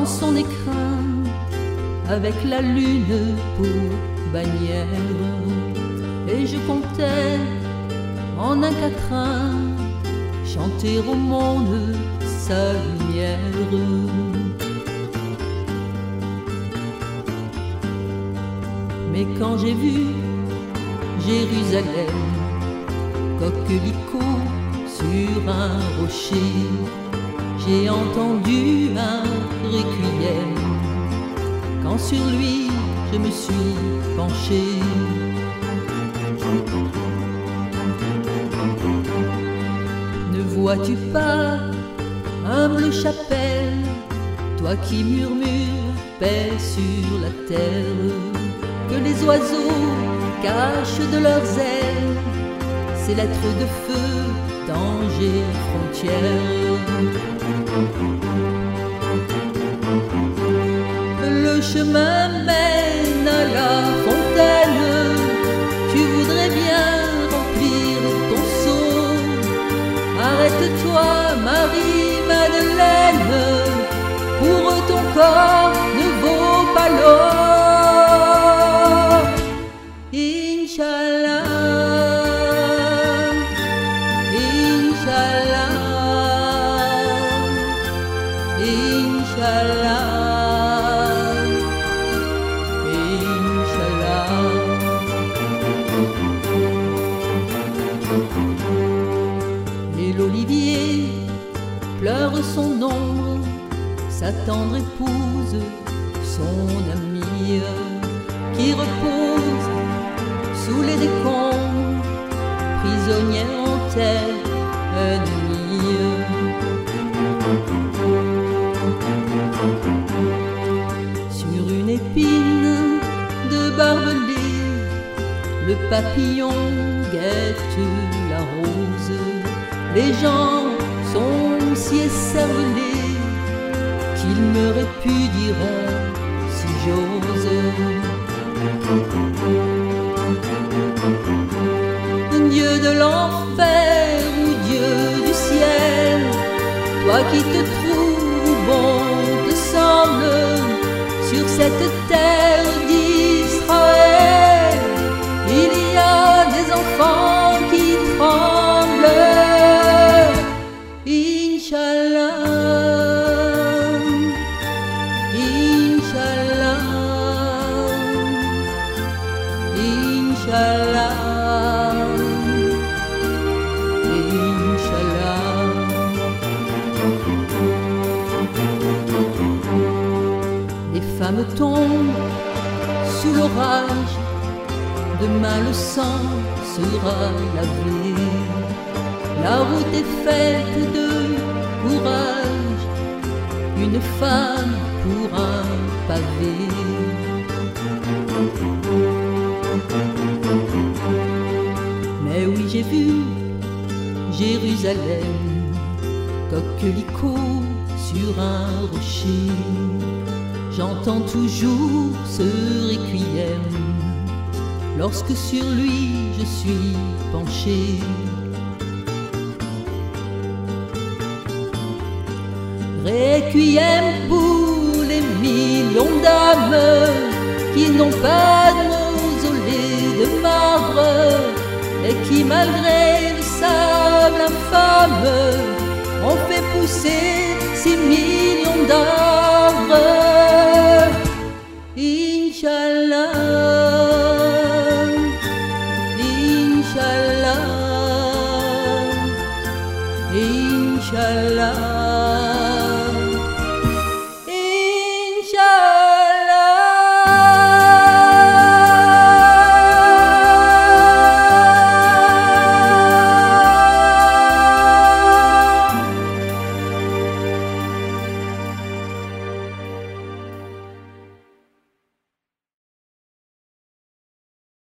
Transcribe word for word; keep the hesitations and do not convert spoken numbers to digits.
son écrin, avec la lune pour bannière. Et je comptais en un quatrain chanter au monde sa lumière. Mais quand j'ai vu Jérusalem, coquelicot sur un rocher, j'ai entendu un requiem. Quand sur lui je me suis penché, ne vois-tu pas, humble chapelle, toi qui murmures paix sur la terre, que les oiseaux cachent de leurs ailes ces lettres de feu, danger, frontières. Le chemin mène à la fontaine, tu voudrais bien remplir ton seau. Arrête-toi, Marie-Madeleine, pour ton corps ne vaut pas l'eau. Inch'Allah, Inch'Allah, Inch'Allah, Inch'Allah. Et l'olivier pleure son ombre, sa tendre épouse, son amie, qui repose sous les décombres, prisonnière en terre ennemie. Sur une épine de barbelé, le papillon guette la rose. Les gens sont si écervelés qu'ils me répudieront si j'ose. Dieu de l'enfer ou Dieu du ciel, toi qui te trouves où bon te semble, sur cette terre d'Israël, il y a des enfants qui tremblent. Inch'Allah, Inch'Allah, Inch'Allah, Inch'Allah. Les femmes tombent sous l'orage, demain le sang sera lavé. La route est faite de courage, une femme pour un pavé. Mais oui, j'ai vu Jérusalem, coquelicot sur un rocher. J'entends toujours ce requiem lorsque sur lui je suis penché. Requiem pour les millions d'âmes qui n'ont pas de mausolée de marbre et qui, malgré le sable infâme, ont fait pousser six millions d'âmes.